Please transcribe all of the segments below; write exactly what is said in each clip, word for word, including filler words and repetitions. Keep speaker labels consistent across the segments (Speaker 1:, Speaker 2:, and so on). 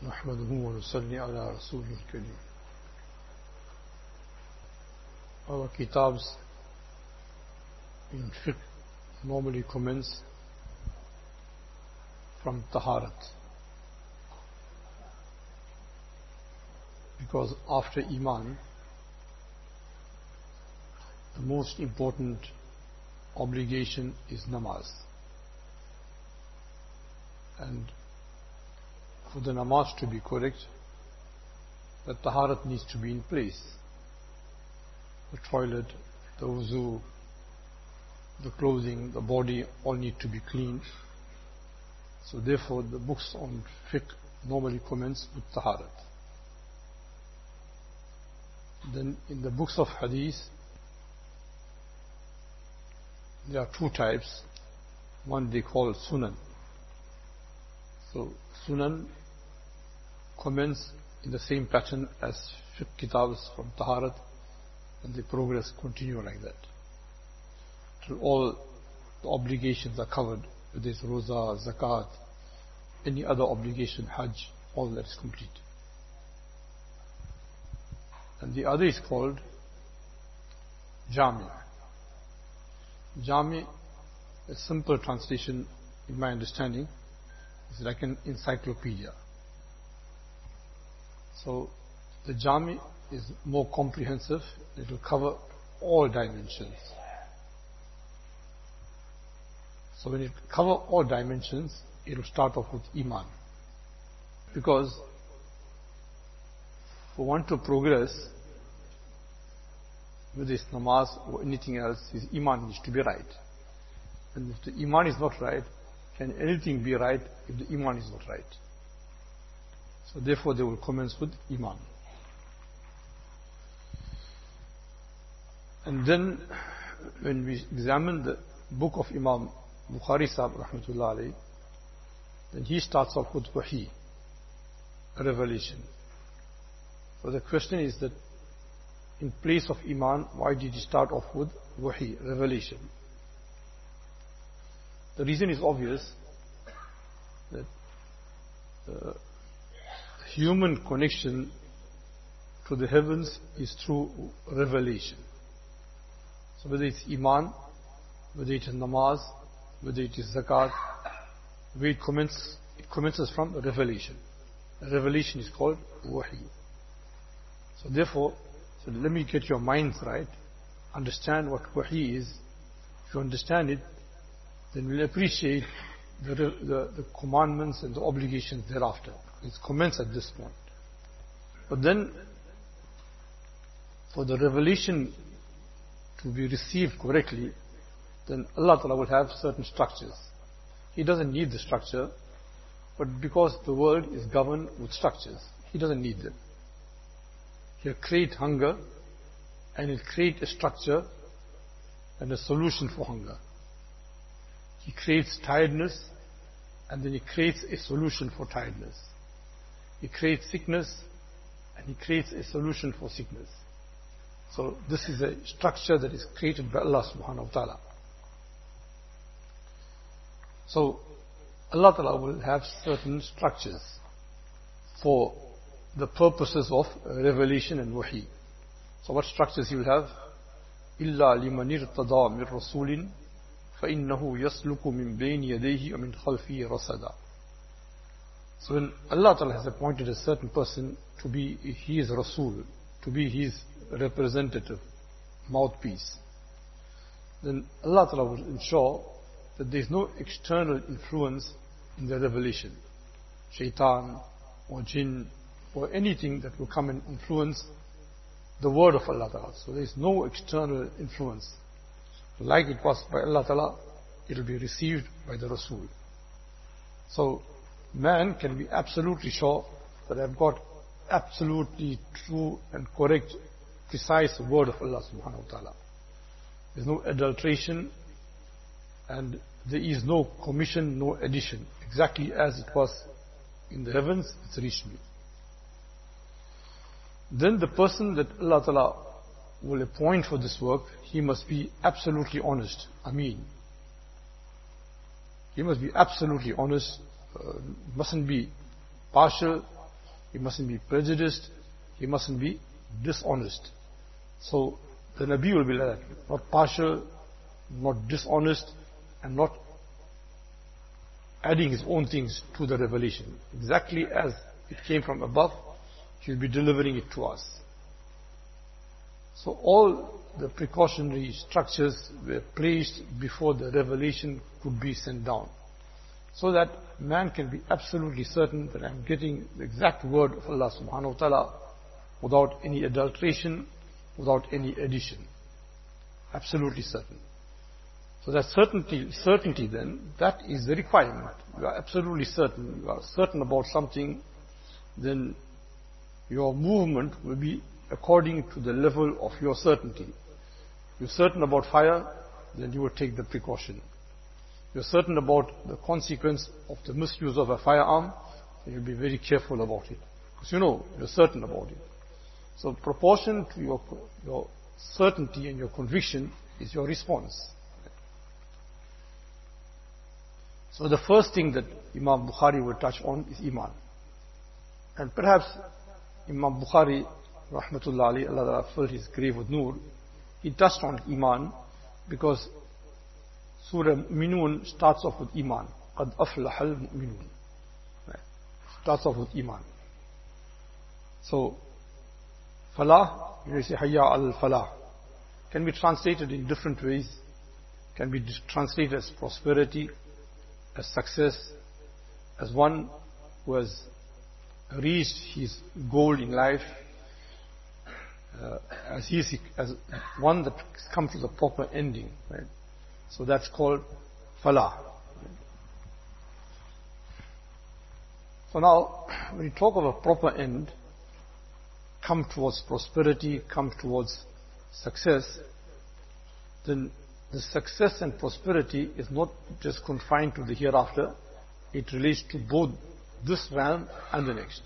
Speaker 1: نحمده ونصلي على رسوله الكريم. Our kitabs in fiqh normally commence from taharat, because after iman the most important obligation is namaz, and for the namaz to be correct, the taharat needs to be in place. The toilet, the wuzu, the clothing, the body all need to be clean. So therefore the books on fiqh normally commence with taharat. Then in the books of hadith there are two types. One they call sunan. So sunan commence in the same pattern as fiqh kitabs from taharat, and the progress continue like that till all the obligations are covered, whether it's roza, zakat, any other obligation, hajj, all that is complete. And the other is called jami. Jami, a simple translation in my understanding, is like an encyclopedia. So the jami is more comprehensive. It will cover all dimensions. So when it covers all dimensions, it will start off with iman. Because for one to progress, whether it's namaz or anything else, his iman needs to be right. And if the iman is not right, can anything be right if the iman is not right? So therefore they will commence with iman. And then when we examine the book of Imam Bukhari Sahib rahmatullah alayhi, then he starts off with wahi, a revelation. So the question is that in place of iman, why did he start off with wahi, revelation? The reason is obvious, that the human connection to the heavens is through revelation. So whether it's iman, whether it is namaz, whether it is zakat, where it commences, it commences from revelation. The revelation is called wahi. So therefore, so let me get your minds right, understand what wahi is. If you understand it, then we'll appreciate the, the, the commandments and the obligations thereafter. It's commenced at this point. But then, for the revelation to be received correctly, then Allah Ta'ala will have certain structures. He doesn't need the structure, but because the world is governed with structures, He doesn't need them. He'll create hunger, and He'll create a structure and a solution for hunger. He creates tiredness, and then He creates a solution for tiredness. He creates sickness, and He creates a solution for sickness. So this is a structure that is created by Allah subhanahu wa ta'ala. So Allah ta'ala will have certain structures for the purposes of revelation and wahi. So what structures He will have? إِلَّا لِمَنِ ارْتَضَى مِنْ رَسُولٍ فَإِنَّهُ يَسْلُكُ مِنْ بَيْنِ يَدَيْهِ وَمِنْ خَلْفِهِ رَصَدًا. So when Allah Ta'ala has appointed a certain person to be His Rasul, to be His representative, mouthpiece, then Allah Ta'ala will ensure that there is no external influence in the revelation, shaitan or jinn or anything that will come and influence the word of Allah Ta'ala. So there is no external influence. Like it was by Allah Ta'ala, it will be received by the Rasul. So man can be absolutely sure that I've got absolutely true and correct, precise word of Allah subhanahu wa ta'ala. There is no adulteration, and there is no commission, no addition. Exactly as it was in the heavens, it's reached me. Then the person that Allah Ta'ala will appoint for this work, he must be absolutely honest. Ameen. He must be absolutely honest, uh, mustn't be partial, he mustn't be prejudiced, he mustn't be dishonest. So the Nabi will be like that, not partial, not dishonest, and not adding his own things to the revelation. Exactly as it came from above, he will be delivering it to us. So all the precautionary structures were placed before the revelation could be sent down, so that man can be absolutely certain that I'm getting the exact word of Allah subhanahu wa ta'ala without any adulteration, without any addition. Absolutely certain. So that certainty, certainty then, that is the requirement. You are absolutely certain, you are certain about something, then your movement will be according to the level of your certainty. You're certain about fire, then you will take the precaution. You're certain about the consequence of the misuse of a firearm, then you'll be very careful about it. Because you know, you're certain about it. So proportion to your, your certainty and your conviction is your response. So the first thing that Imam Bukhari will touch on is Iman. And perhaps Imam Bukhari, rahmatullah alayhi, Allah filled his grave with nur, he touched on Iman because Surah Mu'minun starts off with Iman. قَدْ أَفْلَحَ الْمُؤْمِنُونَ. Starts off with Iman. So, Falah, you say Hayya al-Falah, can be translated in different ways. Can be translated as prosperity, as success, as one who has reached his goal in life, uh, as he is, as one that comes to the proper ending, right? So that's called falah. So now, when you talk of a proper end, come towards prosperity, come towards success, then the success and prosperity is not just confined to the hereafter, it relates to both this realm and the next.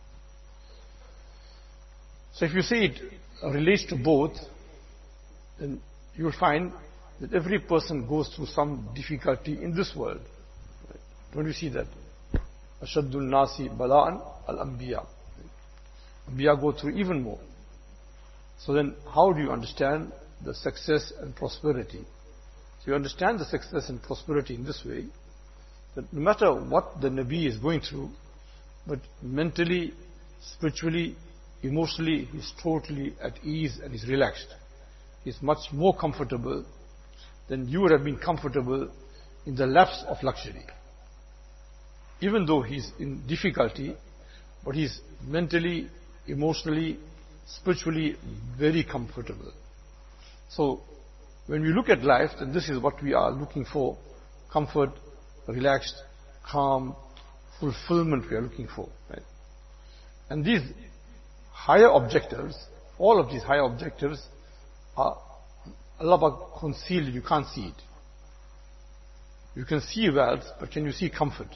Speaker 1: So if you say it relates to both, then you will find that every person goes through some difficulty in this world. Don't you see that? Ashaddul Nasi Bala'an Al-Anbiya. Anbiya go through even more. So then how do you understand the success and prosperity? So you understand the success and prosperity in this way, that no matter what the Nabi is going through, but mentally, spiritually, emotionally, he's totally at ease and he's relaxed. He's much more comfortable than you would have been comfortable in the lapse of luxury. Even though he's in difficulty, but he's mentally, emotionally, spiritually very comfortable. So, when we look at life, then this is what we are looking for. Comfort, relaxed, calm, fulfillment we are looking for. Right? And these higher objectives, all of these higher objectives are Allah concealed, you can't see it. You can see wealth, but can you see comfort?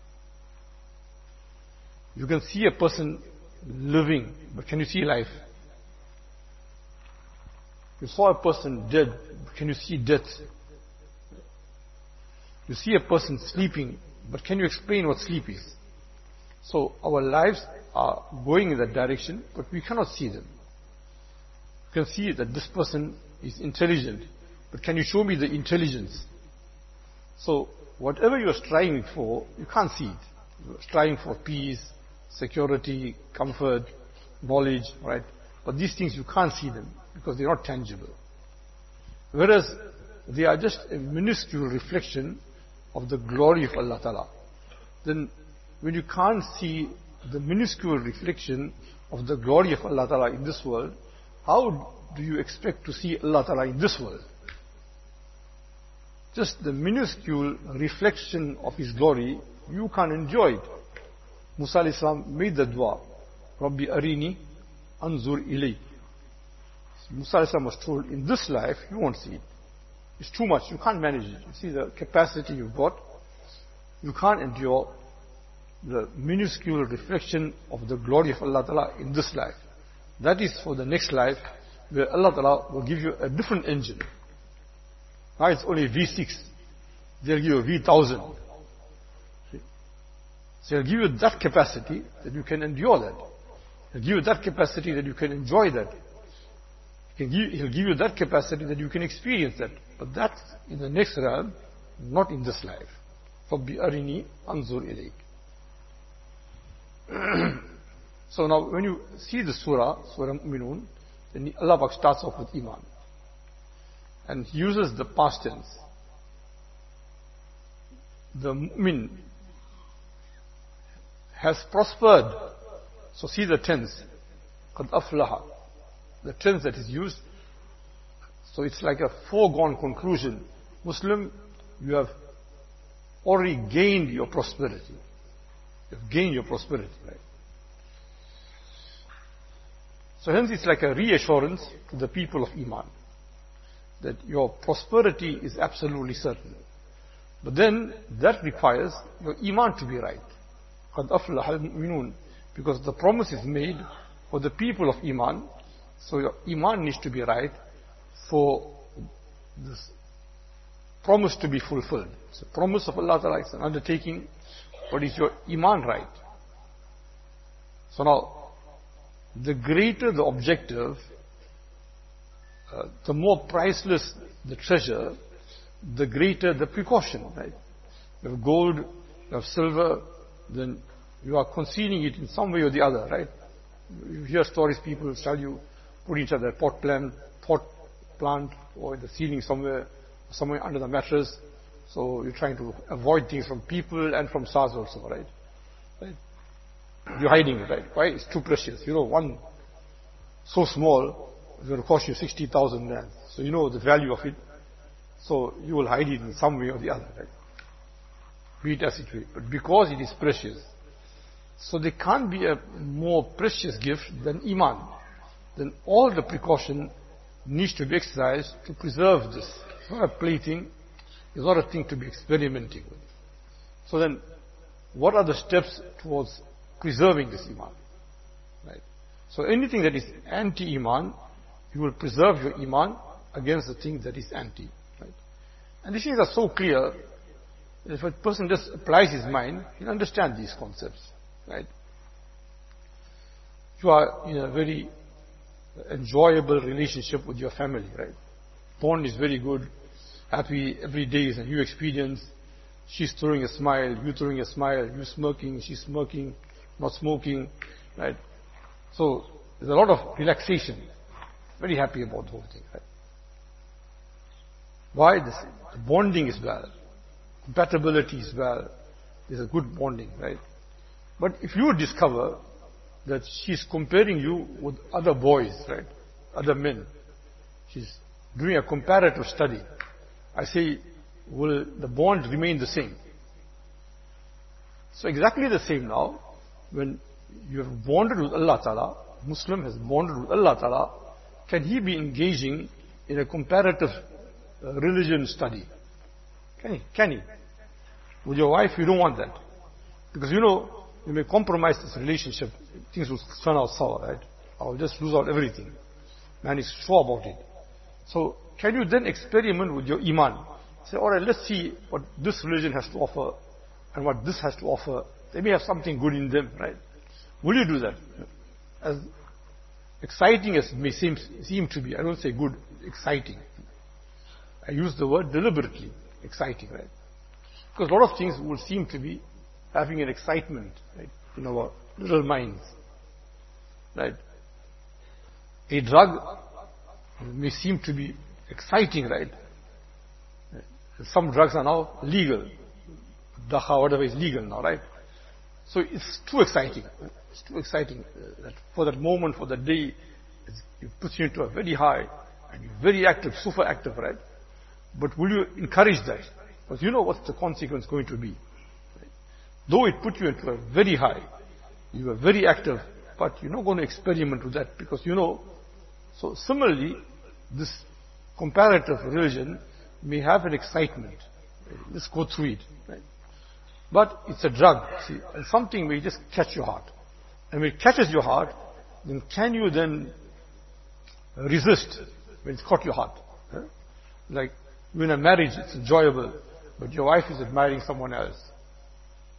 Speaker 1: You can see a person living, but can you see life? You saw a person dead, but can you see death? You see a person sleeping, but can you explain what sleep is? So our lives are going in that direction, but we cannot see them. You can see that this person is intelligent, but can you show me the intelligence? So whatever you are striving for, you can't see it. You are striving for peace, security, comfort, knowledge, right? But these things you can't see them because they are not tangible. Whereas they are just a minuscule reflection of the glory of Allah Ta'ala. Then when you can't see the minuscule reflection of the glory of Allah Ta'ala in this world, how do you expect to see Allah Ta'ala in this world? Just the minuscule reflection of His glory, you can't enjoy it. Musa alayhi salam made the dua, Rabbi Arini Anzur Ilay. Musa alayhi salam was told, in this life, you won't see it. It's too much, you can't manage it. You see the capacity you've got, you can't endure the minuscule reflection of the glory of Allah Ta'ala in this life. That is for the next life, where Allah Ta'ala will give you a different engine. Now it's only V six. They'll give you a V one thousand. So He'll give you that capacity that you can endure that. He'll give you that capacity that you can enjoy that. He'll give, he'll give you that capacity that you can experience that. But that's in the next realm, not in this life. فَبِّ أَرِنِي أَنظُرْ إِلَيْكَ. So now when you see the surah, Surah Mu'minun, then Allah Pak starts off with Iman. And He uses the past tense. The mu'min has prospered. So see the tense. قَدْ أَفْلَحَ. The tense that is used. So it's like a foregone conclusion. Muslim, you have already gained your prosperity. You have gained your prosperity, right? So hence it's like a reassurance to the people of Iman that your prosperity is absolutely certain. But then that requires your Iman to be right. قَدْ أَفْلَحَ الْمُؤْمِنُونَ. Because the promise is made for the people of Iman. So your Iman needs to be right for this promise to be fulfilled. It's a promise of Allah Ta'ala, it's an undertaking, but is your Iman right? So now, the greater the objective, uh, the more priceless the treasure, the greater the precaution, right? You have gold, you have silver, then you are concealing it in some way or the other, right? You hear stories, people tell you, put each other pot plant, pot plant, or in the ceiling somewhere, somewhere under the mattress. So you're trying to avoid things from people and from stars also, right? Right? You're hiding it, right? Why? It's too precious. You know, one so small is going to cost you sixty thousand rands. So you know the value of it. So you will hide it in some way or the other, right? Be it as it may. But because it is precious, so there can't be a more precious gift than Iman. Then all the precaution needs to be exercised to preserve this. It's not a plaything. It's not a thing to be experimenting with. So then, what are the steps towards preserving this Iman? Right? So anything that is anti-Iman, you will preserve your Iman against the thing that is anti. Right? And these things are so clear, that if a person just applies his mind, he'll understand these concepts. Right? You are in a very enjoyable relationship with your family, right? Bond is very good, happy every day is a new experience. She's throwing a smile, you throwing a smile, you smirking, she's smirking, not smoking, right? So there's a lot of relaxation. Very happy about the whole thing, right? Why? This, the bonding is well, compatibility is well, there's a good bonding, right? But if you discover that she's comparing you with other boys, right? Other men. She's doing a comparative study. I say, will the bond remain the same? So exactly the same now, when you have bonded with Allah Ta'ala, Muslim has bonded with Allah Ta'ala, can he be engaging in a comparative uh, religion study? Can he? Can he? With your wife, you don't want that. Because you know, you may compromise this relationship, things will turn out sour, right? Or just lose out everything. Man is sure about it. So, can you then experiment with your Iman? Say, alright, let's see what this religion has to offer and what this has to offer. They may have something good in them, right? Will you do that? As exciting as it may seem, seem to be, I don't say good, exciting. I use the word deliberately, exciting, right? Because a lot of things will seem to be having an excitement, right, in our little minds, right? A drug may seem to be exciting, right? Some drugs are now legal. Dacha, whatever is legal now, right? So it's too exciting. It's too exciting uh, that for that moment, for that day, it puts you into a very high and you're very active, super active, right? But will you encourage that? Because you know what's the consequence going to be. Though it put you into a very high, you are very active, but you're not going to experiment with that because you know. So similarly, this comparative religion may have an excitement. Let's go through it. Right? But it's a drug, see, and something may just catch your heart. And when it catches your heart, then can you then resist when it's caught your heart? Right? Like, in a marriage, it's enjoyable, but your wife is admiring someone else.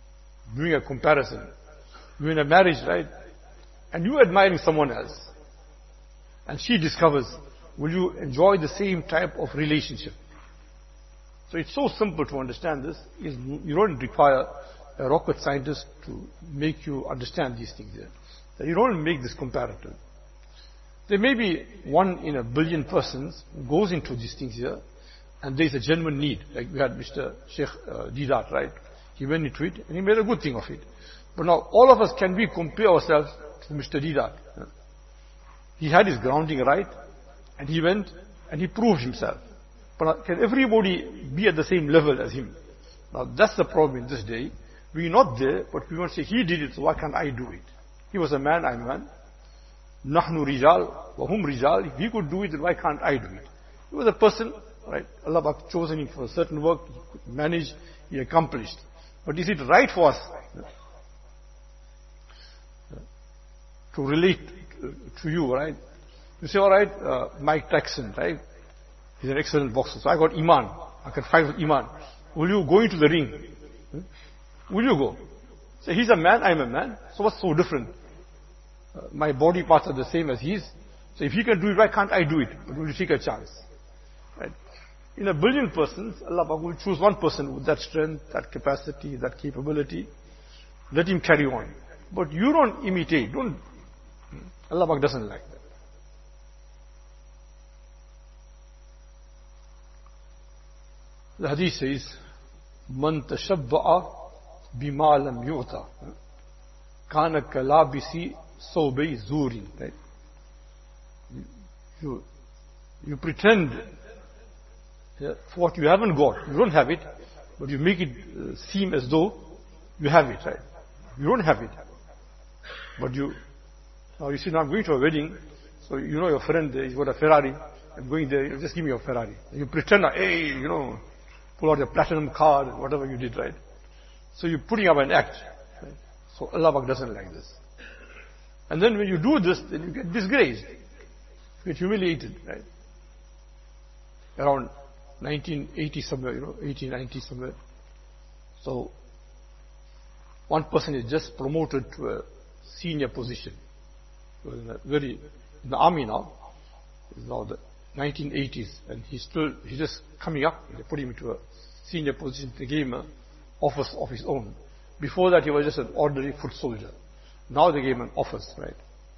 Speaker 1: doing a comparison. You're in a marriage, right? And you're admiring someone else. And she discovers, will you enjoy the same type of relationship? So it's so simple to understand this. You don't require a rocket scientist to make you understand these things here. That you don't make this comparative. There may be one in a billion persons who goes into these things here, and there is a genuine need. Like we had Mister Sheikh uh, Deedat, right? He went into it and he made a good thing of it. But now all of us, can we compare ourselves to Mister Deedat? He had his grounding right, and he went and he proved himself. But now, can everybody be at the same level as him? Now that's the problem in this day. We're not there, but we want to say, he did it, so why can't I do it? He was a man, I'm a man. Nahnu rijal, wa hum rijal. If he could do it, then why can't I do it? He was a person, right? Allah had chosen him for a certain work, he could manage, he accomplished. But is it right for us to relate to you, right? You say, alright, uh, Mike Tyson, right? He's an excellent boxer. So I got Iman. I can fight with Iman. Will you go into the ring? Hmm? Will you go? So he's a man, I'm a man. So what's so different? Uh, my body parts are the same as his. So if he can do it, why can't I do it? But will you take a chance? Right? In a billion persons, Allah will choose one person with that strength, that capacity, that capability. Let him carry on. But you don't imitate. Don't. Allah doesn't like that. The hadith says, Man tashabba'a bima lam yu'ta kana kalabisi sawbi zurin. Right? You, you pretend yeah, for what you haven't got. You don't have it, but you make it uh, seem as though you have it. Right? You don't have it, but you. Now you see, now I'm going to a wedding, so you know your friend, he's got a Ferrari. I'm going there. You just give me your Ferrari. You pretend, hey, you know, pull out your platinum card, whatever you did, right? So you're putting up an act. Right? So Allah doesn't like this. And then when you do this, then you get disgraced. You get humiliated, right? Around nineteen eighty somewhere, you know, eighteen ninety somewhere. So one person is just promoted to a senior position. He was in a very, in the army now. It's now the nineteen eighties, and he's still, he's just coming up. They put him into a senior position. They gave him an office of his own. Before that, he was just an ordinary foot soldier. Now they gave him an office, right?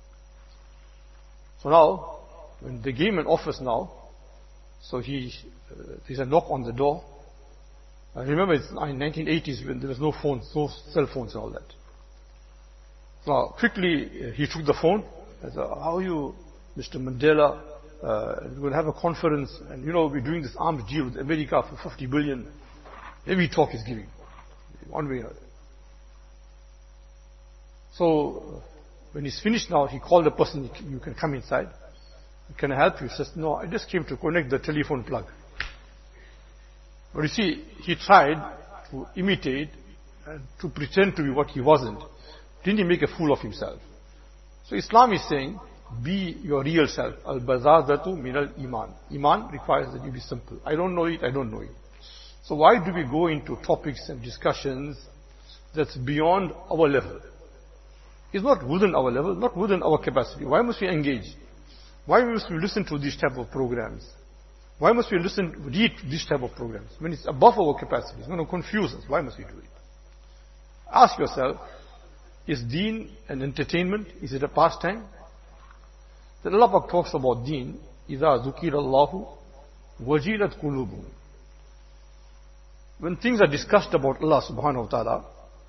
Speaker 1: So now, when they gave him an office now, so he, uh, there's a knock on the door. I remember it's in nineteen eighties when there was no phones, no cell phones and all that. So quickly, uh, he took the phone. I said, how are you, Mister Mandela? Uh, we're going to have a conference, and you know, we're doing this arms deal with America for fifty billion. Every talk is giving, one way or another. So, when he's finished now, he called the person, you can come inside. Can I help you? He says, no, I just came to connect the telephone plug. But you see, he tried to imitate and to pretend to be what he wasn't. Didn't he make a fool of himself? So Islam is saying, be your real self. Al-bazazatu min al-iman. Iman requires that you be simple. I don't know it, I don't know it. So why do we go into topics and discussions that's beyond our level? It's not within our level, not within our capacity. Why must we engage? Why must we listen to these type of programs? Why must we listen, read these type of programs? When it's above our capacity, it's going to confuse us. Why must we do it? Ask yourself, is deen an entertainment? Is it a pastime? Then Allah talks about deen. إِذَا ذُكِرَ اللَّهُ وَجِلَتْ قُلُوبُهُمْ. When things are discussed about Allah subhanahu wa ta'ala,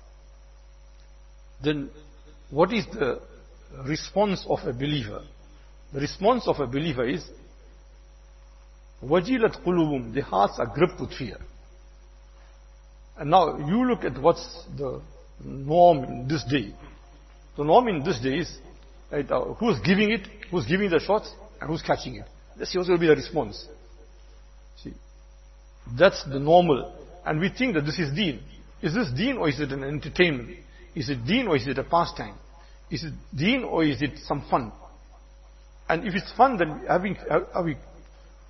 Speaker 1: then what is the response of a believer? The response of a believer is وَجِلَتْ قُلُوبُهُمْ. Their hearts are gripped with fear. And now you look at what's the norm in this day. The norm in this day is right, uh, who's giving it, who's giving the shots, and who's catching it. This is will be the response. See, that's the normal. And we think that this is deen. Is this deen or is it an entertainment? Is it deen or is it a pastime? Is it deen or is it some fun? And if it's fun, then having, are we,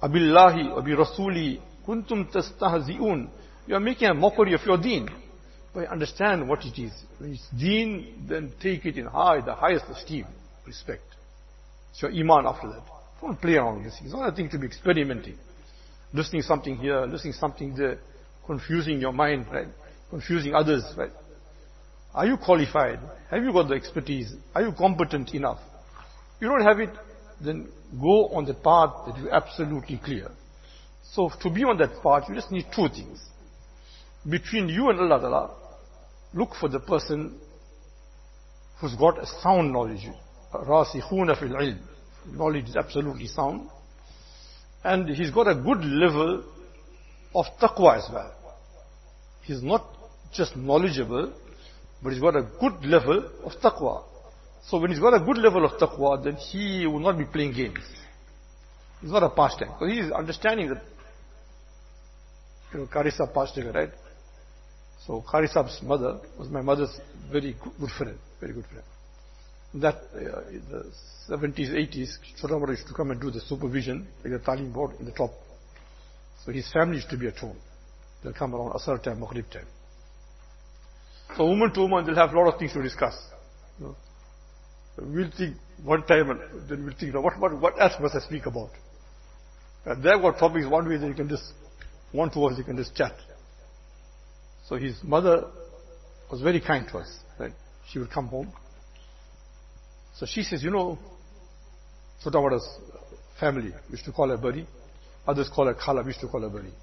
Speaker 1: Abillahi, Abi Rasuli, kuntum tastahzi'un. You are making a mockery of your deen. But understand what it is. When it's deen, then take it in high, the highest esteem, respect. It's your iman after that. Don't play around with this. It's not a thing to be experimenting. Listening something here, listening something there, confusing your mind, right? Confusing others, right? Are you qualified? Have you got the expertise? Are you competent enough? You don't have it, then go on the path that is absolutely clear. So to be on that path, you just need two things. Between you and Allah Ta'ala, look for the person who's got a sound knowledge. رَاسِخُونَ فِي الْعِلْمِ. Knowledge is absolutely sound. And he's got a good level of taqwa as well. He's not just knowledgeable, but he's got a good level of taqwa. So when he's got a good level of taqwa, then he will not be playing games. It's not a pastime. Because he is understanding that, you know, Karisa passed away, right? So Karisab's mother was my mother's very good friend, very good friend. In that, uh, in the seventies, eighties, Chotamara used to come and do the supervision, like the Talim board in the top. So his family used to be at home. They'll come around Asar time, Maghrib time. So woman to woman, they'll have a lot of things to discuss. You know. We'll think one time and then we'll think, what, what, what else must I speak about? And they've got topics one way, then you can just, one to us, you can just chat. So his mother was very kind to us. Right? She would come home. So she says, you know, Chotamara's family, we used to call her Bari. Others call her Khala, we used to call her Bari.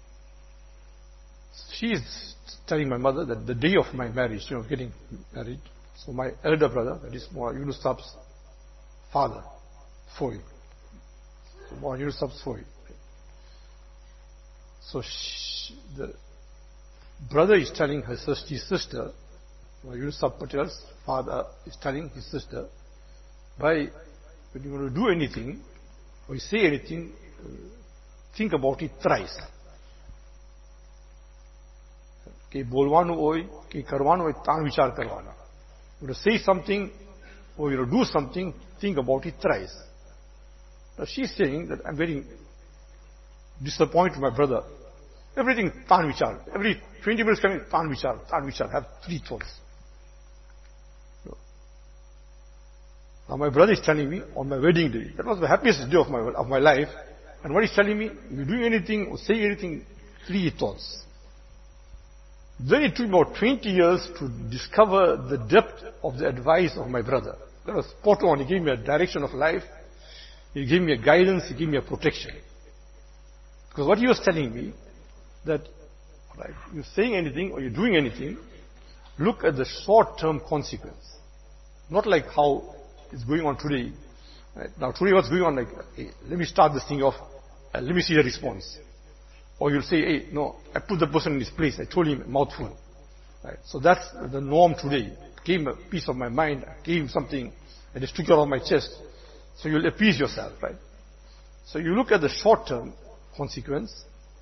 Speaker 1: She is telling my mother that the day of my marriage, you know, getting married, so my elder brother, that is Mawlana Yunus Sab's father, Foy. So Mawlana Yunus Sab's Foy. So she, the brother is telling her sister, his sister, Mawlana Yunus Sab Patel's father is telling his sister, by when you want to do anything, or you say anything, think about it thrice. कि बोलवानो होय कि करवानो होय तान विचार करवाना. You to say something or you to do something, think about it thrice. Now she's saying that I'm very disappointed with my brother. Everything tan vichar. Every twenty minutes coming, tan vichar, tan vichar. Have three thoughts. Now my brother is telling me on my wedding day, that was the happiest day of my of my life. And what he's telling me, if you're doing anything or saying anything, three thoughts. Then it took about twenty years to discover the depth of the advice of my brother. That was spot on. He gave me a direction of life. He gave me a guidance. He gave me a protection. Because what he was telling me, that right, you're saying anything or you're doing anything, look at the short-term consequence. Not like how it's going on today. Right? Now today what's going on, like, hey, let me start this thing off, uh, let me see the response. Or you'll say, hey, no, I put the person in his place, I told him a mouthful. Right? So that's the norm today. It came a piece of my mind, I gave him something, I just took it out of my chest. So you'll appease yourself, right? So you look at the short-term consequence,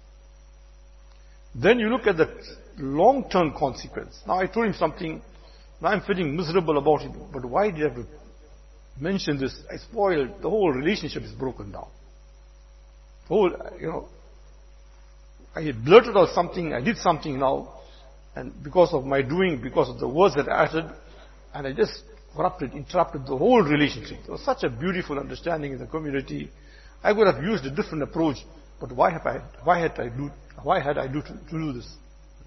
Speaker 1: then you look at the long-term consequence. Now I told him something, now I'm feeling miserable about it, but why did I have to mention this? I spoiled, the whole relationship is broken down. The whole, you know, I had blurted out something, I did something now, and because of my doing, because of the words that I uttered, and I just corrupted, interrupted the whole relationship. There was such a beautiful understanding in the community. I could have used a different approach, but why have I, why had I do, why had I do to, to do this?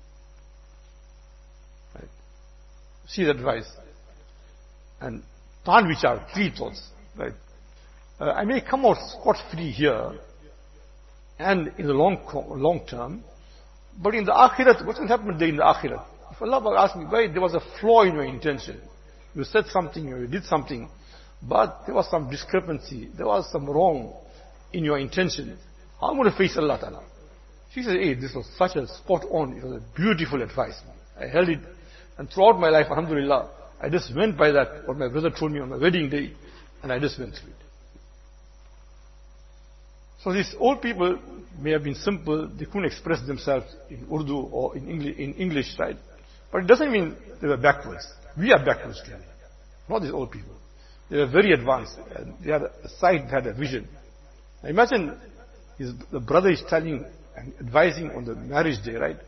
Speaker 1: Right. See the advice. And tan vichar, three thoughts, right? Uh, I may come out scot-free here, and in the long long term, but in the akhirat, what's going to happen in the akhirat? If Allah asked me, why there was a flaw in your intention, you said something or you did something, but there was some discrepancy, there was some wrong in your intention, how am I going to face Allah Ta'ala? She said, hey, this was such a spot on, it was a beautiful advice. I held it, and throughout my life, alhamdulillah, I just went by that, what my brother told me on my wedding day, and I just went through it. So these old people may have been simple, they couldn't express themselves in Urdu or in English, in English, right? But it doesn't mean they were backwards. We are backwards today. Not these old people. They were very advanced. And they had a sight, they had a vision. Now imagine his, the brother is telling and advising on the marriage day, right?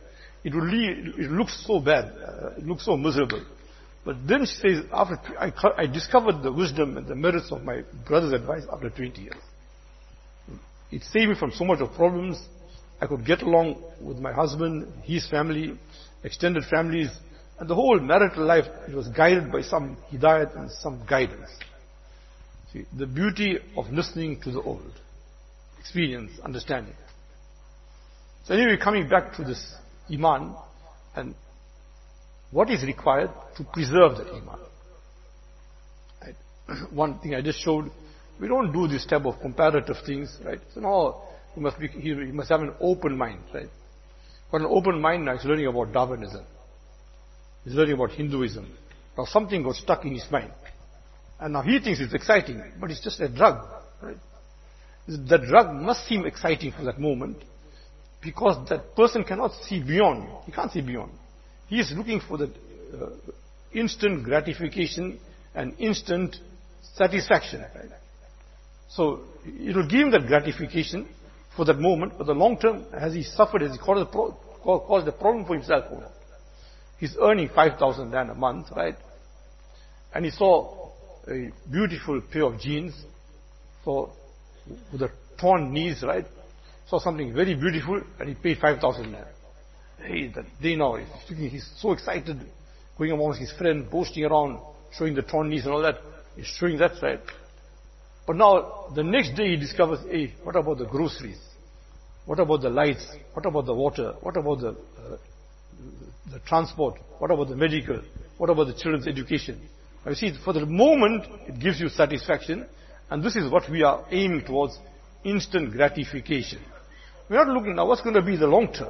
Speaker 1: It will leave, it looks so bad, uh, it looks so miserable. But then she says, after I, I discovered the wisdom and the merits of my brother's advice after twenty years. It saved me from so much of problems. I could get along with my husband, his family, extended families, and the whole marital life, it was guided by some hidayat and some guidance. See, the beauty of listening to the old. Experience, understanding. So anyway, coming back to this Iman, and what is required to preserve the Iman. Right? One thing I just showed, we don't do this type of comparative things, right? So now, you must be, you must have an open mind, right? But an open mind now is learning about Darwinism. He's learning about Hinduism. Now something got stuck in his mind. And now he thinks it's exciting, but it's just a drug, right? The drug must seem exciting for that moment, because that person cannot see beyond. He can't see beyond. He is looking for the uh, instant gratification and instant satisfaction, right? So it will give him that gratification for that moment, but the long term, has he suffered, has he caused a, pro- caused a problem for himself or not? He's earning five thousand rand a month, right? And he saw a beautiful pair of jeans, so with the torn knees, right? Saw something very beautiful, and he paid five thousand rand. Hey, that day now, he's, he's so excited, going amongst his friends, boasting around, showing the torn knees and all that. He's showing that, right? But now, the next day he discovers, hey, what about the groceries? What about the lights? What about the water? What about the, uh, the transport? What about the medical? What about the children's education? Now you see, for the moment, it gives you satisfaction, and this is what we are aiming towards, instant gratification. We're not looking now, what's going to be the long term?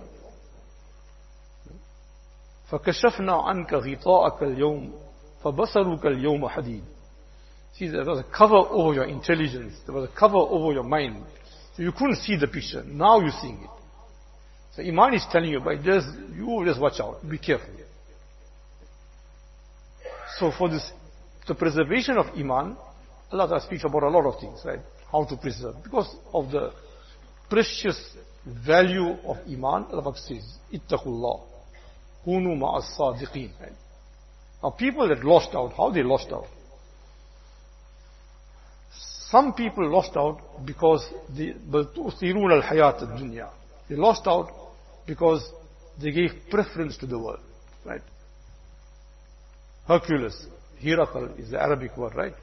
Speaker 1: فَكَشَفْنَا عَنْكَ غِطَاءَكَ الْيَوْمِ فَبَصَرُكَ الْيَوْمَ حَدِيدٌ. See, there was a cover over your intelligence. There was a cover over your mind. So you couldn't see the picture. Now you're seeing it. So Iman is telling you, by just, you just watch out. Be careful. So for this, the preservation of Iman, Allah Ta'ala speaks about a lot of things, right? How to preserve. Because of the precious value of Iman, Allah says, Ittaqullah. Kunu ma'as sadiqeen. Right? Now people that lost out, how they lost out? Some people lost out because they, بَلْتُؤْثِرُونَ الْحَيَاةَ الدُّنْيَا. They lost out because they gave preference to the world. Right? Hercules, Herakl is the Arabic word, right?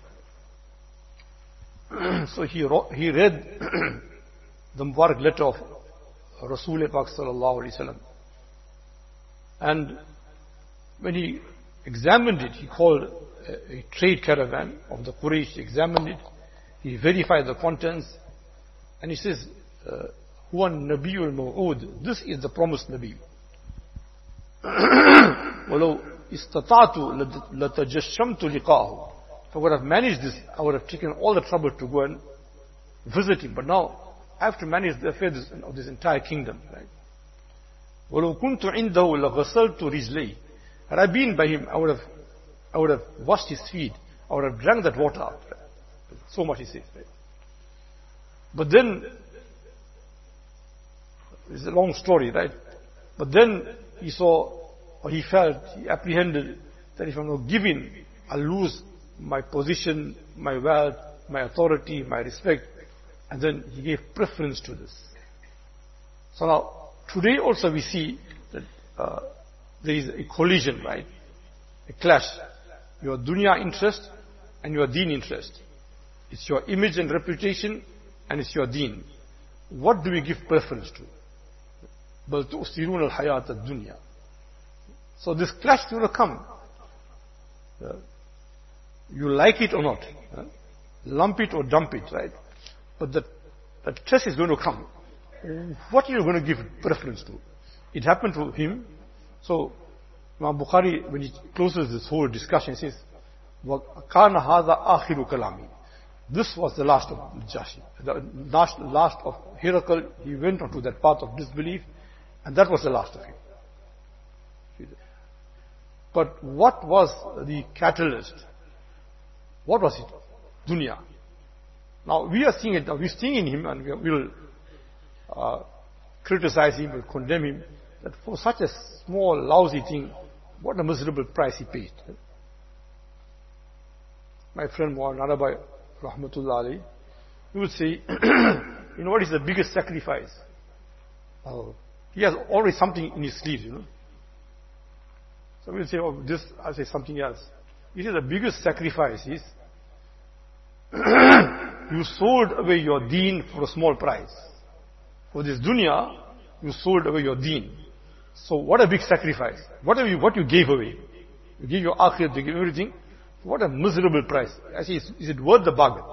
Speaker 1: So he, wrote, he read the Mubarak letter of Rasul Pak sallallahu alaihi wasallam. And when he examined it, he called a, a trade caravan of the Quraysh, examined it, he verified the contents, and he says, Huwa Nabiyul Maw'ud, this is the promised Nabi. وَلَوْ إِسْتَطَعْتُ لَتَجَشَّمْتُ لِقَاءَهُ. If I would have managed this, I would have taken all the trouble to go and visit him. But now, I have to manage the affairs of this entire kingdom. Right? وَلَوْ كُنْتُ عِنْدَهُ لَغَسَلْتُ رِجْلَيْهِ. Had I been by him, I would have, I would have washed his feet. I would have drank that water out. Right? So much he says. Right? But then, it's a long story, right? But then he saw, or he felt, he apprehended that if I'm not giving, I'll lose my position, my wealth, my authority, my respect. And then he gave preference to this. So now, today also we see that uh, there is a collision, right? A clash. Your dunya interest and your deen interest. It's your image and reputation and it's your deen. What do we give preference to? بَلْ تُؤْثِرُونَ الْحَيَاةَ الدُّنْيَا. So this clash will come. Uh, you like it or not. Uh, lump it or dump it, right? But that, that stress is going to come. What are you going to give preference to? It happened to him. So, Imam Bukhari, when he closes this whole discussion, he says, وَكَانَ هَذَا آخِرُ كَلَامِ. This was the last of Najashi. The last, last of Herakl. He went on to that path of disbelief, and that was the last of him. But what was the catalyst? What was it? Dunya. Now we are seeing it, now we're seeing in him, and we will uh, criticize him, we'll condemn him. that for such a small, lousy thing, what a miserable price he paid. My friend Muhammad Arabai, Rahmatullah alayhi, he would say, you know what is the biggest sacrifice? Oh, he has already something in his sleeve, you know. So we'll say, oh, this, I'll say something else. He says the biggest sacrifice is, you sold away your deen for a small price. For this dunya, you sold away your deen. So what a big sacrifice. What have you, what you gave away? You gave your akhirat, you gave everything. What a miserable price. I say, is, is it worth the bargain?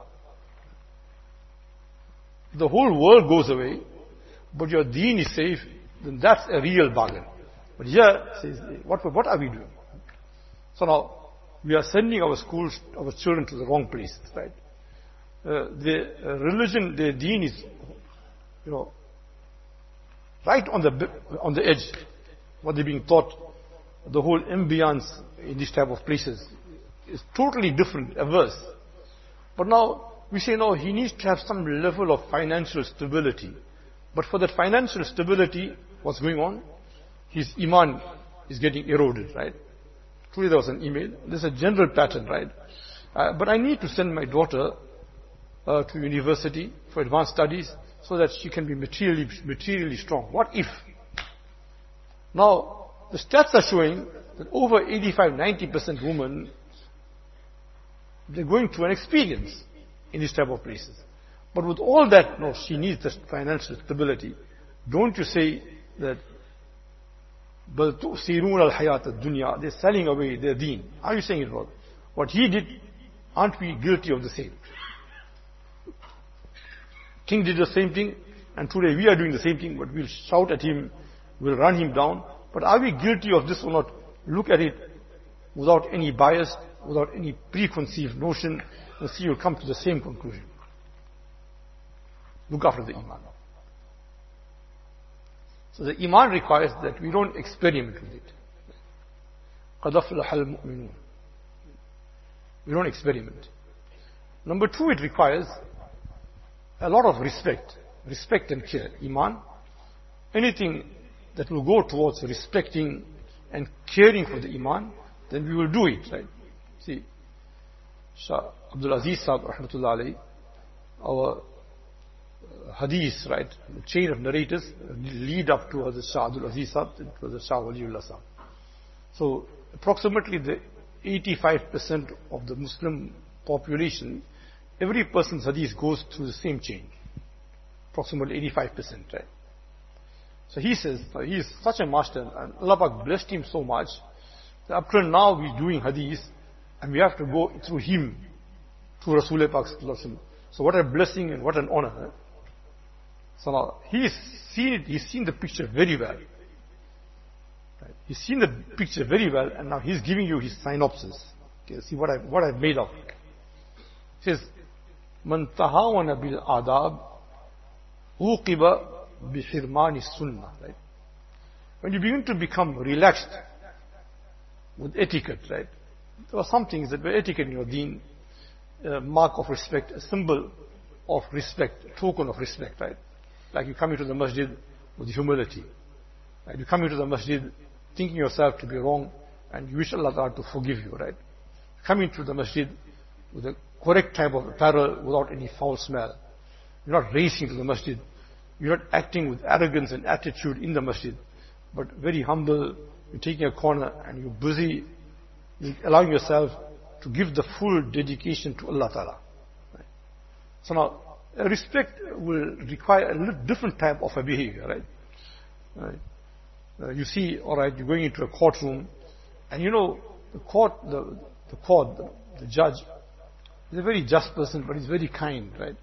Speaker 1: If the whole world goes away, but your deen is safe, then that's a real bargain. But here, says, what, what are we doing? So now, we are sending our schools, our children to the wrong place, right? Uh, the uh, religion, their deen is, you know, right on the on the edge. What they're being taught, the whole ambience in this type of places is totally different, averse. But now we say, no, he needs to have some level of financial stability. But for that financial stability, what's going on? His iman is getting eroded, right? Today there was an email. There's a general pattern, right? Uh, but I need to send my daughter uh, to university for advanced studies so that she can be materially, materially strong. What if? Now, the stats are showing that over eighty-five to ninety percent women, they're going through an experience in this type of places. But with all that, no, she needs the financial stability. Don't you say that بَلْ تُؤْثِرُونَ الْحَيَاةَ الدُّنْيَا, they're selling away their deen. Are you saying it wrong? What he did, aren't we guilty of the same? King did the same thing, and today we are doing the same thing, but we'll shout at him, we'll run him down. But are we guilty of this or not? Look at it without any bias, without any preconceived notion, and see you'll come to the same conclusion. Look after the iman. So the iman requires that we don't experiment with it. قَدْ أَفْلَحَ الْمُؤْمِنُونَ. We don't experiment. Number two, it requires a lot of respect. Respect and care. Iman. Anything that will go towards respecting and caring for the iman, then we will do it, right? See, Shah Abdul Aziz Sahib, rahmatullah alayhi, our hadith, right, the chain of narrators lead up to Hazrat Shah Abdul Aziz Sahib, it was the Shah Waliullah Sahib. So, approximately the eighty-five percent of the Muslim population, every person's hadith goes through the same chain. Approximately eighty-five percent, right? So he says, he is such a master, and Allah Pak blessed him so much, that up till now we're doing hadith, and we have to go through him, through Rasulullah Pak. So what a blessing and what an honor. Right? So now, he's seen it, he's seen the picture very well. Right? He's seen the picture very well, and now he's giving you his synopsis. Okay, see what, I, what I've made of it. He says, مَنْ تَهَاوَنَ بِالْآدَابِ عُوقِبَ بِحِرْمَانِ السُنَّةِ. Right? When you begin to become relaxed with etiquette, right? There are some things that were etiquette in your deen, a mark of respect, a symbol of respect, a token of respect, right? Like you come into the masjid with humility. Right? You come into the masjid thinking yourself to be wrong, and you wish Allah Ta'ala to forgive you, right? Come into the masjid with the correct type of apparel without any foul smell. You're not racing to the masjid. You're not acting with arrogance and attitude in the masjid, but very humble. You're taking a corner and you're busy, you're allowing yourself to give the full dedication to Allah Ta'ala. Right? So now, respect will require a little different type of a behavior, right? Right. Uh, you see, alright, you're going into a courtroom, and you know, the court, the, the court, the, the judge, is a very just person, but he's very kind, right?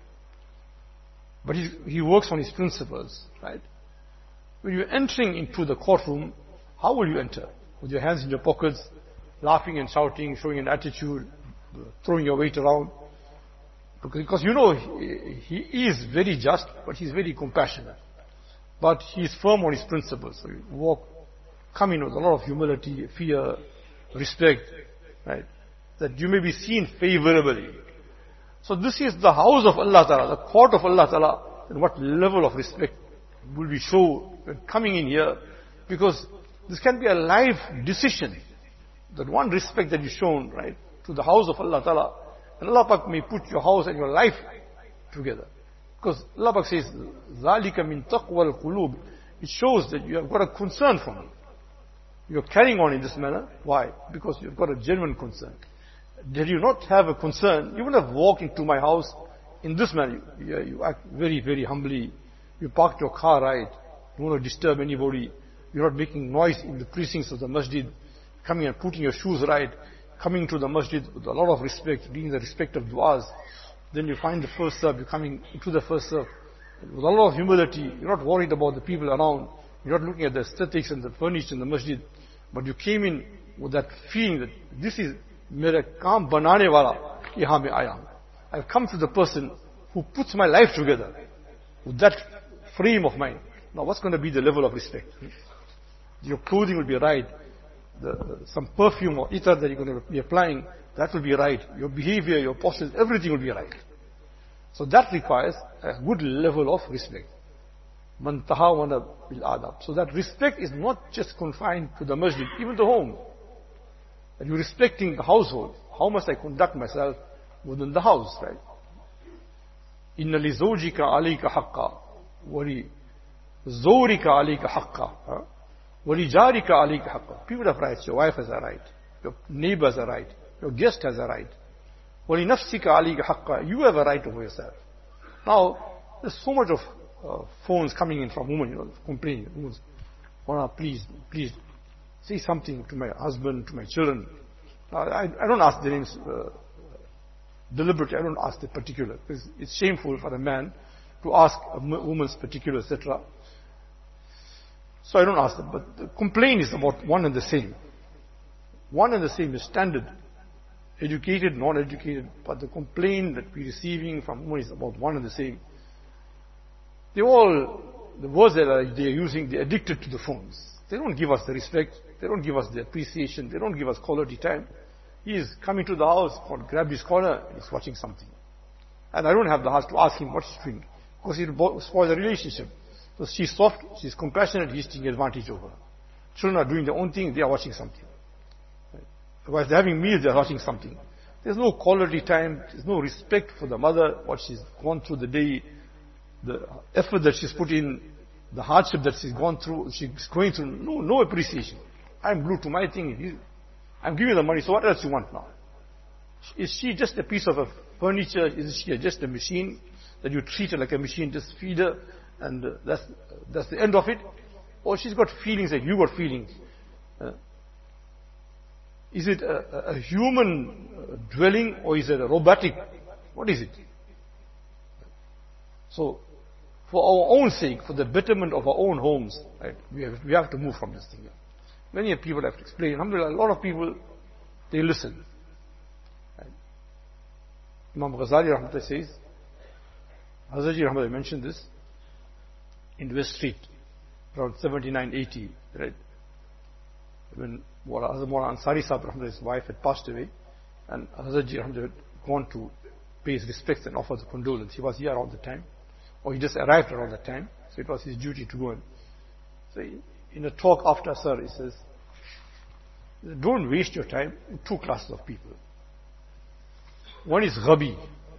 Speaker 1: But he's, he works on his principles, right? When you're entering into the courtroom, how will you enter? With your hands in your pockets, laughing and shouting, showing an attitude, throwing your weight around? Because you know, he, he is very just, but he's very compassionate. But he's firm on his principles. So you walk, come in with a lot of humility, fear, respect, right? That you may be seen favorably. So this is the house of Allah Ta'ala, the court of Allah Ta'ala. And what level of respect will we show when coming in here? Because this can be a life decision. That one respect that you shown, right, to the house of Allah Ta'ala. And Allah Pak may put your house and your life together. Because Allah Pak says, ذَلِكَ مِن تَقْوَى الْقُلُوبِ. It shows that you have got a concern for me. You are carrying on in this manner. Why? Because you have got a genuine concern. Did you not have a concern, you would have walked into my house in this manner. You, you act very, very humbly. You parked your car right. You don't want to disturb anybody. You're not making noise in the precincts of the masjid. Coming and putting your shoes right. Coming to the masjid with a lot of respect, being the respect of du'as. Then you find the first serve, you're coming into the first serve. With a lot of humility, you're not worried about the people around. You're not looking at the aesthetics and the furniture in the masjid. But you came in with that feeling that this is mere kaam banane wala, yahan mein aaya. I've come to the person who puts my life together with that frame of mind. Now what's going to be the level of respect? Your clothing will be right. The, some perfume or itar that you're going to be applying, that will be right. Your behavior, your postures, everything will be right. So that requires a good level of respect. Man tahawana bil adab. So that respect is not just confined to the masjid, even the home. And you're respecting the household. How must I conduct myself within the house, right? Inna li zawjika alayka haqqa. Wali zawrika alayka haqqa. Wali jarika alayka haqqa. People have rights. Your wife has a right. Your neighbors have a right. Your guest has a right. Wali nafsika alayka haqqa. You have a right over yourself. Now, there's so much of uh, phones coming in from women, you know, complaining. Women, oh, please, please, say something to my husband, to my children. Now, I, I don't ask their names uh, deliberately. I don't ask the particular. Because it's shameful for a man to ask a woman's particular, et cetera. So I don't ask them. But the complaint is about one and the same. One and the same is standard. Educated, non-educated. But the complaint that we're receiving from women is about one and the same. They all, the words that are, they're using, they're addicted to the phones. They don't give us the respect. They don't give us the appreciation. They don't give us quality time. He is coming to the house, grab his corner, and he's watching something. And I don't have the heart to ask him what he's doing. Because it will spoil the relationship. So she's soft, she's compassionate, he's taking advantage over her. Children are doing their own thing, they are watching something. While they're having meals, they're watching something. There's no quality time, there's no respect for the mother, what she's gone through the day, the effort that she's put in, the hardship that she's gone through, she's going through, no, no appreciation. I'm glued to my thing, I'm giving the money, so what else you want now? Is she just a piece of a furniture? Is she just a machine that you treat her like a machine, just feed her, and uh, that's that's the end of it? Or she's got feelings like you got feelings? Uh, is it a, a human uh, dwelling, or is it a robotic? What is it? So, for our own sake, for the betterment of our own homes, right, we have we have to move from this thing. Many people have to explain. Alhamdulillah, a lot of people, they listen. Right. Imam Ghazali Rahmatullah says, Hazrat Ji Rahmatullah mentioned this in West Street, around seventy-nine eighty, right? When Hazrat Maulana Ansari Sahib Rahmatullah, his wife, had passed away, and Hazrat Ji Rahmatullah had gone to pay his respects and offer the condolence. He was here around the time, or he just arrived around the time, so it was his duty to go and say, in a talk after Sir, he says, don't waste your time in two classes of people. One is Ghabi.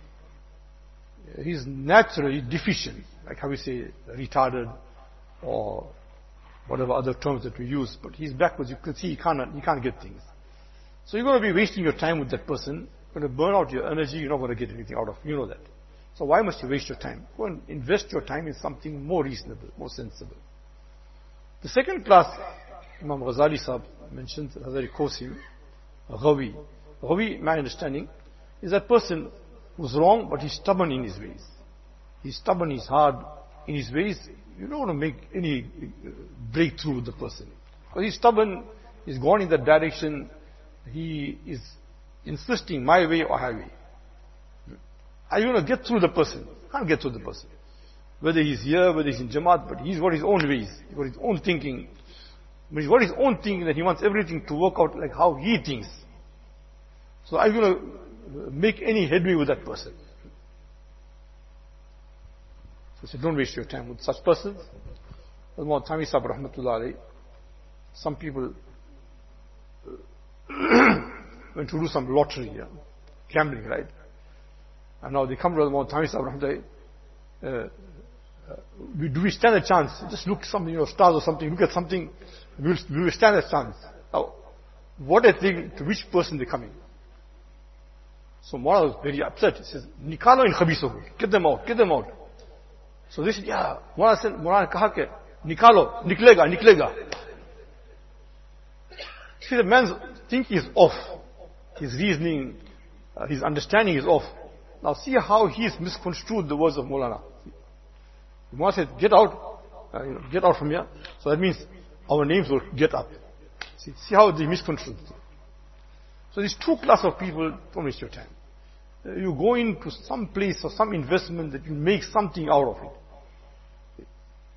Speaker 1: He's naturally deficient, like how we say retarded or whatever other terms that we use, but he's backwards. You can see he can't, he can't get things. So you're going to be wasting your time with that person. You're going to burn out your energy. You're not going to get anything out of it. You know that. So why must you waste your time? Go and invest your time in something more reasonable, more sensible. The second class, Imam Ghazali Sahib mentioned, Hazari Qasim, Ghawi. Ghawi, my understanding, is that person who's wrong, but he's stubborn in his ways. He's stubborn, he's hard in his ways. You don't want to make any breakthrough with the person. Because he's stubborn, he's gone in that direction, he is insisting my way or highway. Are you going to get through the person? Can't get through the person. Whether he's here, whether he's in Jamaat, but he's got his own ways, he's got his own thinking. But he's got his own thinking that he wants everything to work out like how he thinks. So are you going to make any headway with that person? So he said, don't waste your time with such persons. Imam Thami Sahib Rahmatullah Alayhi, some people went to do some lottery, yeah, gambling, right? And now they come to the Mount Thamis, uh, uh, we, do we stand a chance? Just look something, you know, stars or something, look at something, we will, we will stand a chance. Now, what I think, to which person they're coming? So Mawlana was very upset. He says, Nikalo in khabiso, get them out, get them out. So they said, yeah, Mawlana said, Mawlana kaha ke, Nikalo, niklega, niklega. See, the man's thinking is off. His reasoning, uh, his understanding is off. Now see how he has misconstrued the words of Mawlana. Mawlana said, get out, uh, you know, get out from here. So that means our names will get up. See, see how they misconstrued. So these two classes of people, don't waste your time. Uh, you go into some place or some investment that you make something out of it.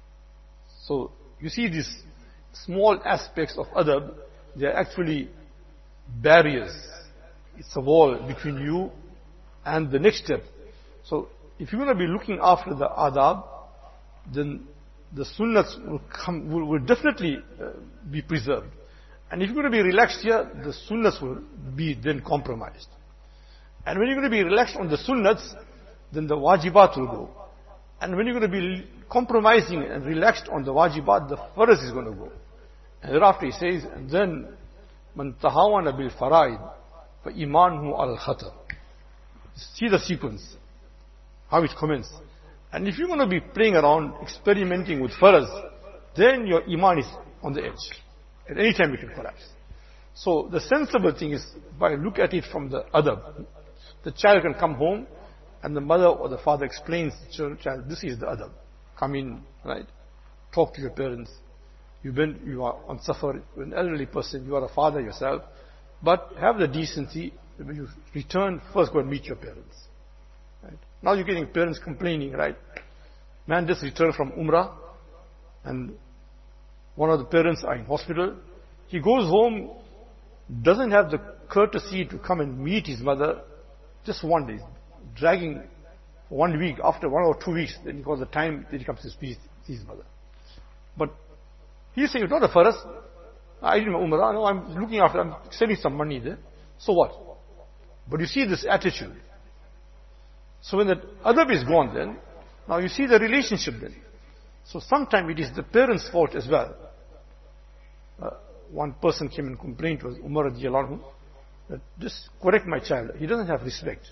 Speaker 1: So you see these small aspects of adab, they are actually barriers. It's a wall between you and the next step. So if you're going to be looking after the adab, then the sunnahs will come, will, will definitely uh, be preserved. And if you're going to be relaxed here, the sunnahs will be then compromised. And when you're going to be relaxed on the sunnahs, then the wajibat will go. And when you're going to be compromising and relaxed on the wajibat, the farz is going to go. And thereafter he says, and then, man tahawana bil faraid, fa imanhu al khatar. See the sequence, how it commences. And if you're going to be playing around, experimenting with farz, then your iman is on the edge. At any time it can collapse. So the sensible thing is, by look at it from the adab. The child can come home, and the mother or the father explains to the child, this is the adab. Come in, right? Talk to your parents. You've been, you are on safar, you're an elderly person, you are a father yourself. But have the decency, when you return, first go and meet your parents. Right? Now you're getting parents complaining, right? Man just returned from Umrah, and one of the parents are in hospital. He goes home, doesn't have the courtesy to come and meet his mother just one day, dragging one week, after one or two weeks, then he calls the time that he comes to see his mother. But he says, not a farz. I did my Umrah, no, I'm looking after, I'm saving some money there. So what? But you see this attitude. So when the adab is gone then, now you see the relationship then. So sometimes it is the parents' fault as well. Uh, one person came and complained to us, Umar radiallahu anhu, that just correct my child. He doesn't have respect.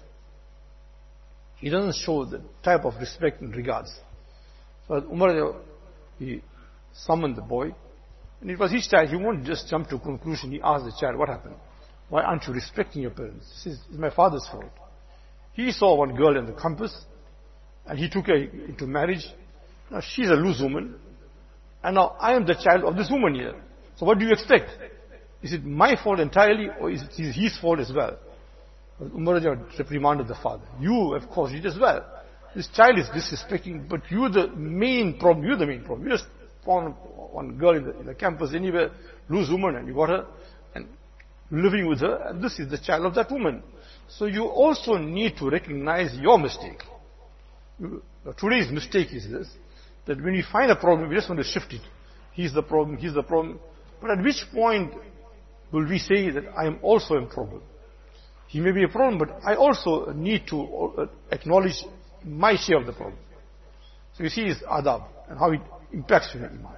Speaker 1: He doesn't show the type of respect and regards. So Umar, he summoned the boy, and it was his child. He won't just jump to a conclusion. He asked the child, what happened? Why aren't you respecting your parents? This is, it's my father's fault. He saw one girl in the campus, and he took her into marriage. Now she's a loose woman, and now I am the child of this woman here. So what do you expect? Is it my fault entirely, or is it his fault as well? Umar reprimanded the father. You have caused it as well. This child is disrespecting, but you're the main problem. You're the main problem. You just found one girl in the, in the campus anywhere, loose woman, and you got her, and living with her, and this is the child of that woman. So you also need to recognize your mistake. You, today's mistake is this, that when we find a problem, we just want to shift it. He's the problem, he's the problem. But at which point will we say that I am also a problem? He may be a problem, but I also need to acknowledge my share of the problem. So you see his adab and how it impacts your iman.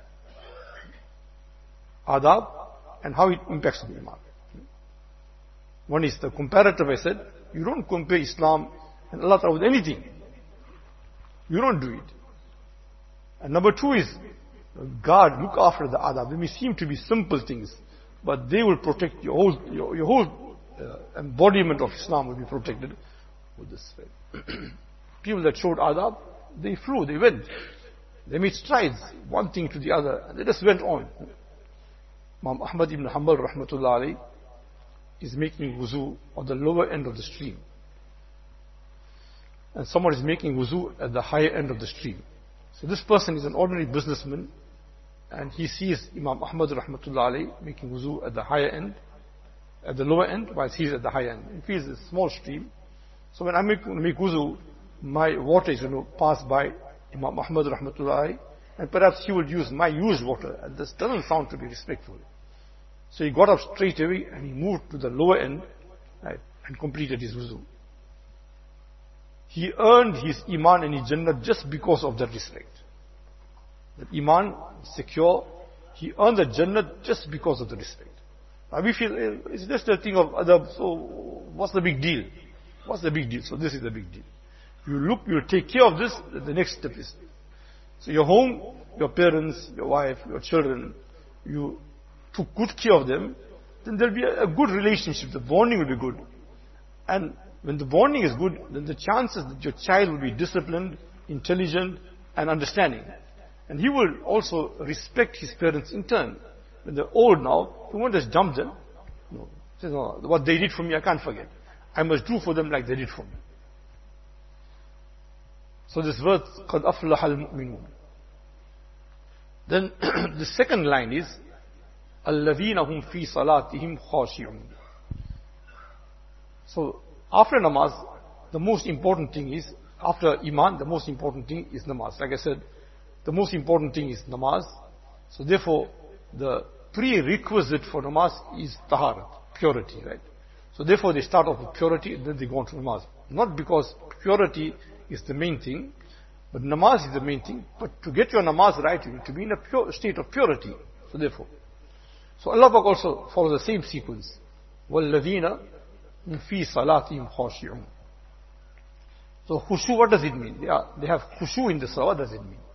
Speaker 1: Adab and how it impacts the iman. One is the comparative. I said, you don't compare Islam and Allah Ta'ala with anything. You don't do it. And number two is, God, look after the adab. They may seem to be simple things, but they will protect your whole, your, your whole uh, embodiment of Islam will be protected with this way. People that showed adab, they flew, they went. They made strides, one thing to the other, and they just went on. Imam Ahmad ibn Hanbal rahmatullah alayhi is making wuzu on the lower end of the stream. And someone is making wuzu at the higher end of the stream. So this person is an ordinary businessman, and he sees Imam Ahmad rahmatullah alayhi making wuzu at the higher end, at the lower end, while he's at the higher end. He feels a small stream. So when I make, make wuzu, my water is going to pass by Imam Ahmad rahmatullah alayhi, and perhaps he will use my used water. And this doesn't sound to be respectful. So he got up straight away and he moved to the lower end, right, and completed his wuzu. He earned his iman and his Jannah just because of that respect. That iman is secure. He earned the Jannah just because of the respect. Now we feel eh, it's just a thing of other, so what's the big deal? What's the big deal? So this is the big deal. You look, you take care of this, the next step is. So your home, your parents, your wife, your children, you took good care of them, then there'll be a, a good relationship, the bonding will be good. And when the bonding is good, then the chances that your child will be disciplined, intelligent, and understanding. And he will also respect his parents in turn. When they're old now, he won't just dump them. No. He says, no, what they did for me, I can't forget. I must do for them like they did for me. So this verse, قَدْ أَفْلَحَ الْمُؤْمِنُونَ. Then the second line is, الَّذِينَ هُمْ فِي صَلَاتِهِمْ خَاشِعُونَ. So after namaz, the most important thing is, after iman, the most important thing is namaz. Like I said, the most important thing is namaz. So therefore, the prerequisite for namaz is taharat, purity, right? So therefore they start off with purity and then they go on to namaz. Not because purity is the main thing, but namaz is the main thing. But to get your namaz right, you need to be in a pure state of purity. So therefore, so Allah also follows the same sequence. وَالَّذِينَ فِي صَلَاتِهِمْ خَاشِعُونَ. So khushu, what does it mean? They, are, they have khushu in the salah. What does it mean?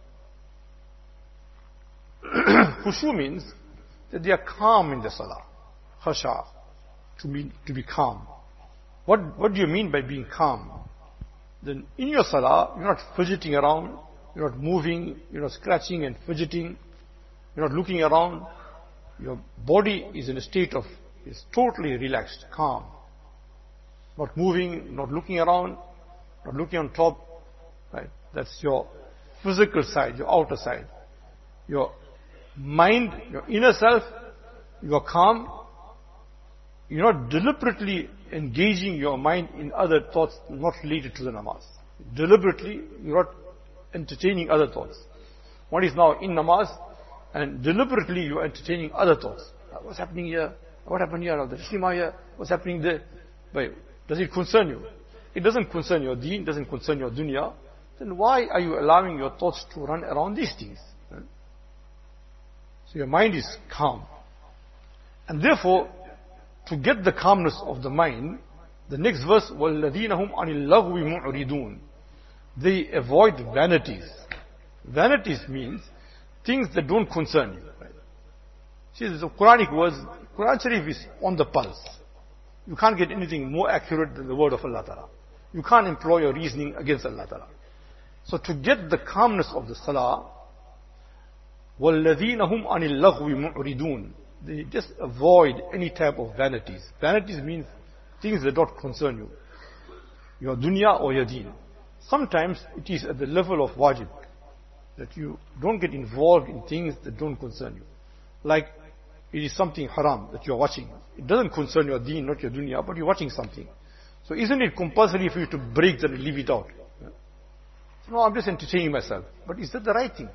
Speaker 1: Khushu means that they are calm in the salah. Khasha, to be, to be calm. What, what do you mean by being calm? Then in your salah, you're not fidgeting around, you're not moving, you're not scratching and fidgeting, you're not looking around. Your body is in a state of, is totally relaxed, calm. Not moving, not looking around, not looking on top, right? That's your physical side, your outer side. Your mind, your inner self, you are calm. You're not deliberately engaging your mind in other thoughts not related to the namaz. Deliberately, you're not entertaining other thoughts. One is now in namaz, and deliberately you're entertaining other thoughts. What's happening here? What happened here? The Shima here? What's happening there? But does it concern you? It doesn't concern your deen, doesn't concern your dunya. Then why are you allowing your thoughts to run around these things? So your mind is calm. And therefore, to get the calmness of the mind, the next verse, وَالَّذِينَ هُمْ عَنِ اللَّغْوِ مُعْرِضُونَ. They avoid vanities. Vanities means things that don't concern you. Right? See, the Quranic words, Quran Sharif is on the pulse. You can't get anything more accurate than the word of Allah Ta'ala. You can't employ your reasoning against Allah Ta'ala. So to get the calmness of the salah, وَالَّذِينَ هُمْ عَنِ اللَّغْوِ مُعْرِضُونَ. They just avoid any type of vanities. Vanities means things that don't concern you. Your dunya or your deen. Sometimes it is at the level of wajib. That you don't get involved in things that don't concern you. Like it is something haram that you are watching. It doesn't concern your deen, not your dunya, but you're watching something. So isn't it compulsory for you to break that and leave it out? No, I'm just entertaining myself. But is that the right thing?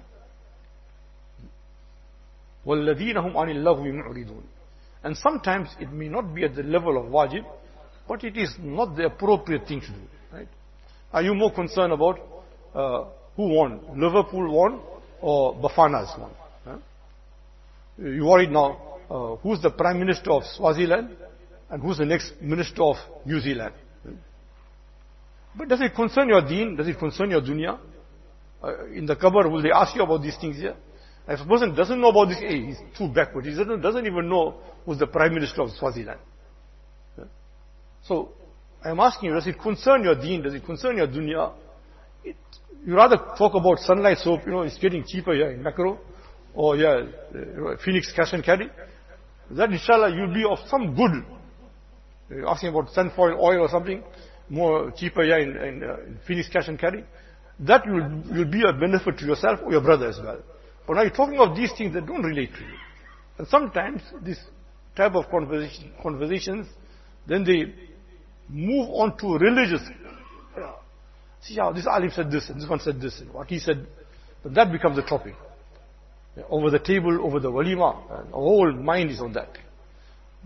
Speaker 1: وَالَّذِينَ هُمْ عَنِ اللَّغْوِ مُعْرِضُونَ. And sometimes it may not be at the level of wajib, but it is not the appropriate thing to do. Right? Are you more concerned about uh, who won? Liverpool won or Bafanas won? Huh? You worried now, uh, who's the Prime Minister of Swaziland and who's the next Minister of New Zealand? But does it concern your deen? Does it concern your dunya? Uh, in the qabr, will they ask you about these things here? If a person doesn't know about this, hey, he's too backward. He doesn't, doesn't even know who's the Prime Minister of Swaziland. Yeah? So, I'm asking you, does it concern your deen? Does it concern your dunya? It, you rather talk about Sunlight soap, you know, it's getting cheaper here in Macro, or yeah, uh, Phoenix Cash and Carry. That inshallah you'll be of some good. You're asking about sunfoil oil or something, more cheaper here in, in, uh, in Phoenix Cash and Carry. That will, will be a benefit to yourself or your brother as well. But now you're talking of these things that don't relate to you. And sometimes this type of conversation, conversations, then they move on to religious. Yeah. See how this alim said this, and this one said this, and what he said. But that becomes the topic. Yeah, over the table, over the walima, and our whole mind is on that.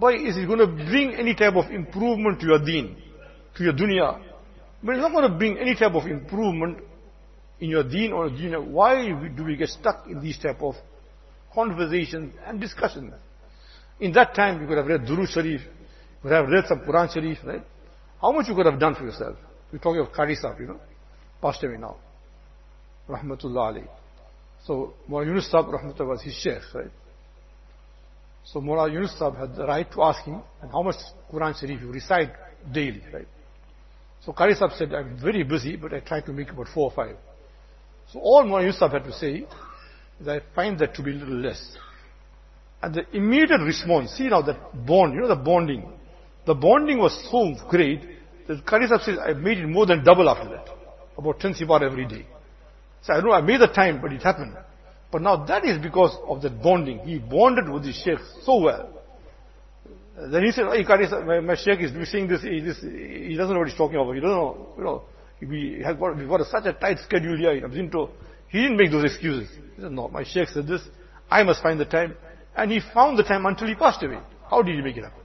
Speaker 1: Boy, is it going to bring any type of improvement to your deen, to your dunya? But it's not going to bring any type of improvement in your deen or dunya. Why do we get stuck in these type of conversations and discussions? In that time, you could have read Durood Sharif, you could have read some Quran Sharif, right? How much you could have done for yourself? We're talking of Qari Sahib, you know, passed away now. Rahmatullah alayhi. So, Mawlana Yunus Sahib, Rahmatullah, was his sheikh, right? So, Mawlana Yunus Sahib had the right to ask him, and how much Quran Sharif you recite daily, right? So, Qari Sahib said, I'm very busy, but I try to make about four or five. So, all Mawlana Yunus Sahib had to say is, I find that to be a little less. And the immediate response, see now that bond, you know the bonding. The bonding was so great that Qari Sahib says, I made it more than double after that. About ten sibar every day. So I know I made the time, but it happened. But now that is because of that bonding. He bonded with his sheikh so well. Then he said, hey, Qari Sahib, my, my sheikh is saying this, he, this, he doesn't know what he's talking about. He doesn't know, you know, we have got, we've got a, such a tight schedule here. He didn't make those excuses. He said, no, my sheikh said this, I must find the time. And he found the time until he passed away. How did he make it happen?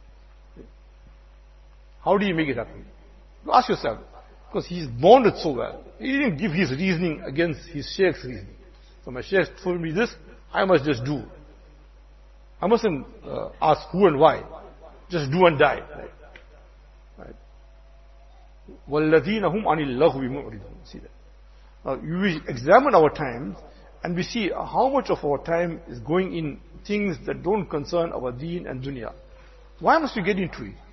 Speaker 1: How did he make it happen? You ask yourself. Because he's bonded so well. He didn't give his reasoning against his sheikh's reasoning. So my sheikh told me this, I must just do. I mustn't uh, ask who and why. Just do and die. Right? وَالَّذِينَ هُمْ عَنِ اللَّغْوِ مُعْرِضُونَ. See that. Now, we examine our times and we see how much of our time is going in things that don't concern our deen and dunya. Why must we get into it?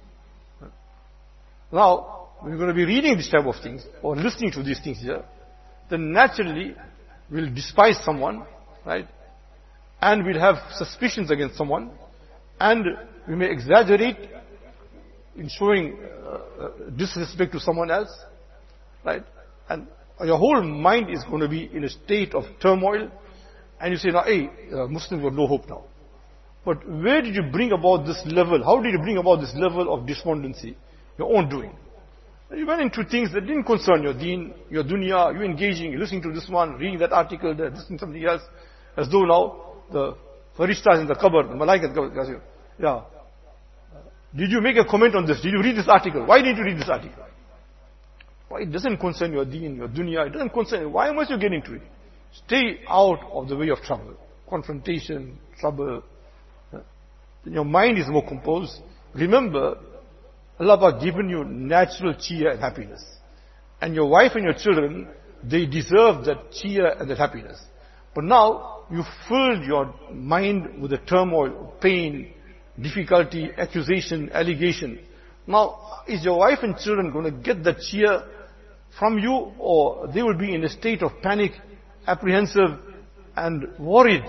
Speaker 1: Now, we're going to be reading this type of things or listening to these things here, then naturally we'll despise someone, right? And we'll have suspicions against someone, and we may exaggerate in showing uh, disrespect to someone else, right? And your whole mind is going to be in a state of turmoil, and you say, now, hey, uh, Muslims got no hope now. But where did you bring about this level? How did you bring about this level of despondency? Your own doing. You went into things that didn't concern your deen, your dunya, you engaging, you're listening to this one, reading that article, that, listening to something else, as though now the farishtas in the qabr, the malaika in the qabr, yeah. Did you make a comment on this? Did you read this article? Why didn't you read this article? Why? It doesn't concern your deen, your dunya, it doesn't concern you. Why must you get into it? Stay out of the way of trouble. Confrontation, trouble. Then your mind is more composed. Remember, Allah has given you natural cheer and happiness. And your wife and your children, they deserve that cheer and that happiness. But now, you filled your mind with the turmoil, pain, difficulty, accusation, allegation. Now, is your wife and children going to get that cheer from you, or they will be in a state of panic, apprehensive, and worried?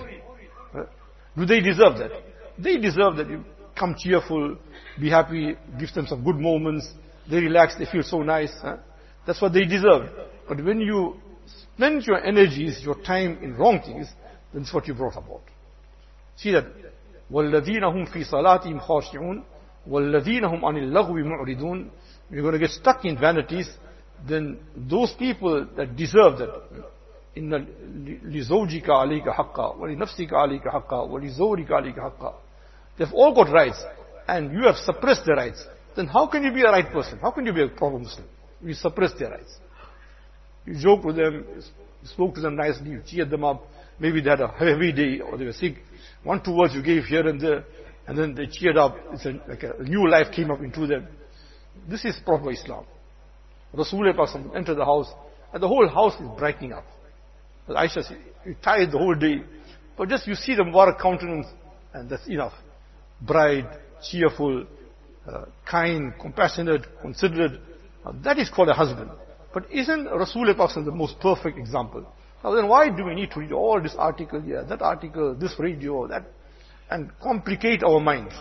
Speaker 1: Do they deserve that? They deserve that you come cheerful, be happy, give them some good moments, they relax, they feel so nice. Huh? That's what they deserve. But when you spend your energies, your time in wrong things, then it's what you brought about. See that, وَالَّذِينَ هُمْ فِي صَلَاتِهِمْ خَاشِعُونَ وَالَّذِينَ هُمْ عَنِ اللَّغْوِ مُعْرِضُونَ. You're going to get stuck in vanities, then those people that deserve that, إِنَّ لِزَوْجِكَ عَلَيْكَ حَقًّا وَلِنَفْسِكَ عَلَيْكَ حَقًّا وَلِزَوْرِكَ عَلَيْكَ حَقًّا. They've all got rights, and you have suppressed their rights. Then how can you be a right person? How can you be a proper Muslim? You suppress their rights. You joked with them, you spoke to them nicely, you cheered them up. Maybe they had a heavy day, or they were sick. One, two words you gave here and there, and then they cheered up. It's a, like a new life came up into them. This is proper Islam. Rasulullah entered the house, and the whole house is brightening up. As Aisha said, you tired the whole day, but just you see the Mubarak countenance, and that's enough. Bright, cheerful, uh, kind, compassionate, considerate. Uh, that is called a husband. But isn't Rasulullah the most perfect example? Now then why do we need to read all this article here, that article, this radio, that, and complicate our minds?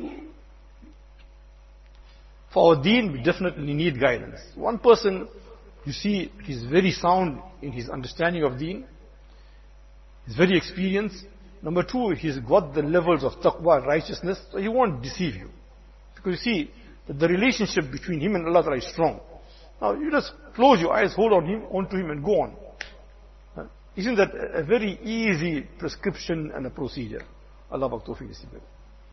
Speaker 1: For our deen, we definitely need guidance. One person, you see, he's very sound in his understanding of deen. He's very experienced. Number two, he's got the levels of taqwa and righteousness, so he won't deceive you. Because you see, that the relationship between him and Allah is strong. Now, you just close your eyes, hold on him, onto him and go on. Isn't that a very easy prescription and a procedure? Allah Bak Tawfiq.